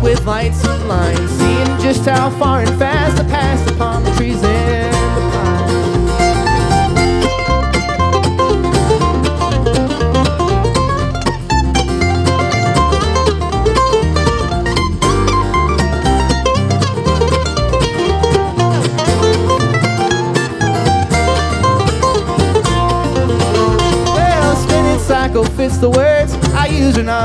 with lights and lines, seeing just how far and fast I passed upon the trees and the pines. Well, spinning cycle fits the words I use or not.